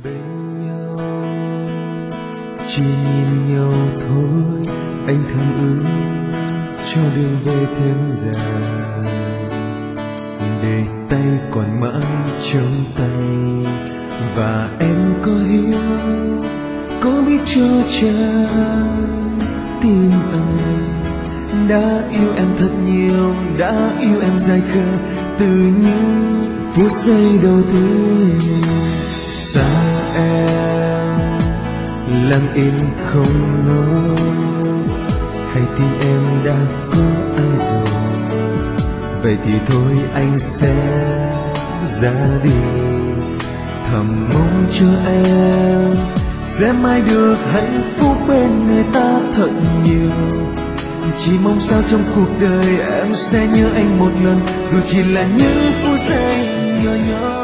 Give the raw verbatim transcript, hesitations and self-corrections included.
bên nhau, chỉ nhìn nhau thôi anh thầm ước cho đường về thêm dài, để tay còn mãi trong tay. Và em có hiểu, có biết cho chàng tim anh đã yêu em thật nhiều, đã yêu em dài khờ từ những phút giây đầu tiên. Xa em lặng im không nói, hay tin em đã có ai rồi, vậy thì thôi anh sẽ ra đi. Thầm mong cho em sẽ mãi được hạnh phúc bên người ta thật nhiều. Chỉ mong sao trong cuộc đời em sẽ nhớ anh một lần, dù chỉ là những phút giây nhỏ nhỏ.